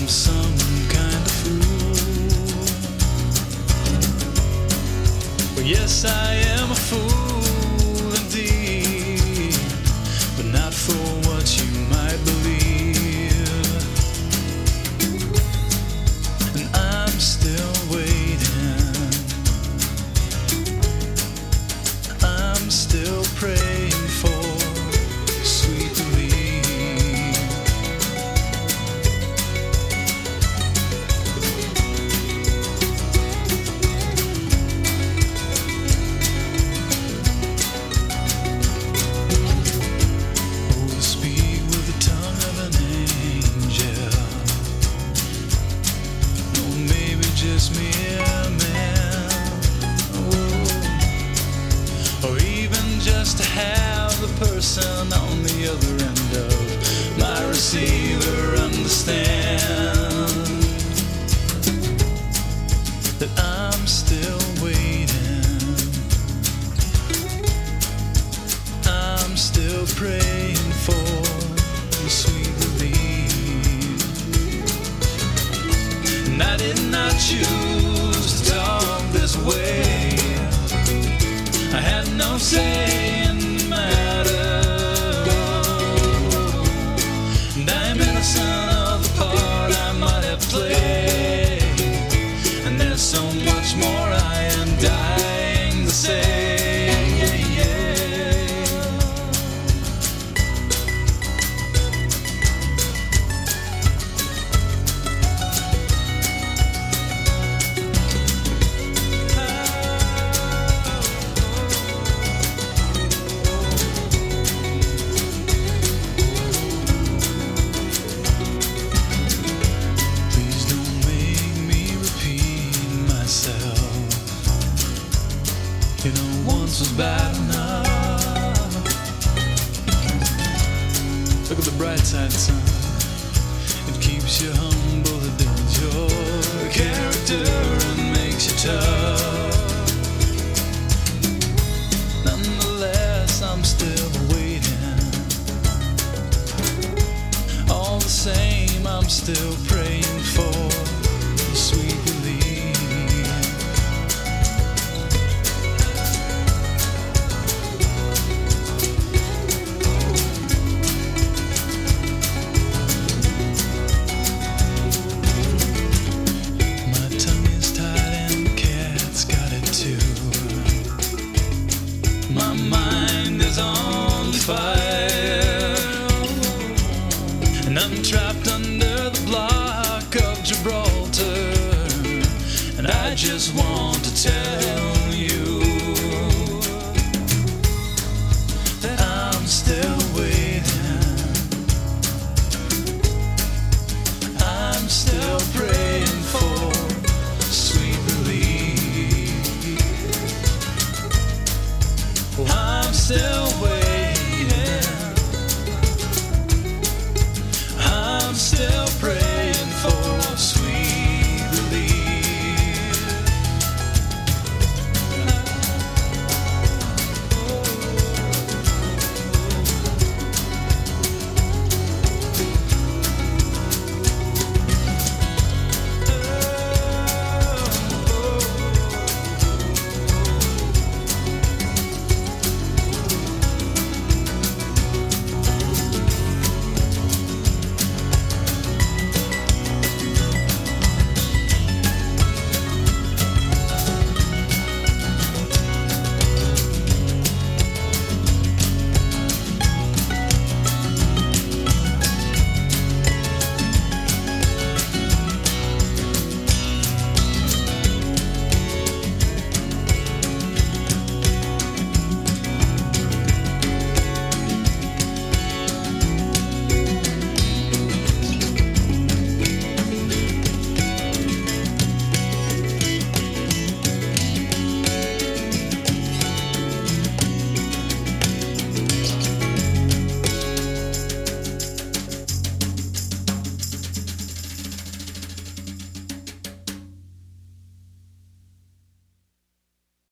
some kind of fool. Well, yes, I am a fool indeed, but not for what you might believe. And I'm still waiting, I'm still praying for sweet relief. Oh, to speak with the tongue of an angel. No, maybe just mere man. Oh. Or even just to have the person on the other end of my receiver understand that I'm still waiting, I'm still praying for sweet relief. And I did not choose to talk this way, I had no say in the matter, and I'm innocent of the part I might have played, and there's so much more I am dying to say. Please don't make me repeat myself. You know, once was bad enough. Look at the bright side, son. It keeps you humble, it builds your character and makes you tough. Nonetheless, I'm still waiting. All the same, I'm still praying for sweet relief. My tongue is tied and the cat's got it too. My mind is on fire, and I'm trapped under the block of Gibraltar, and I just want to tell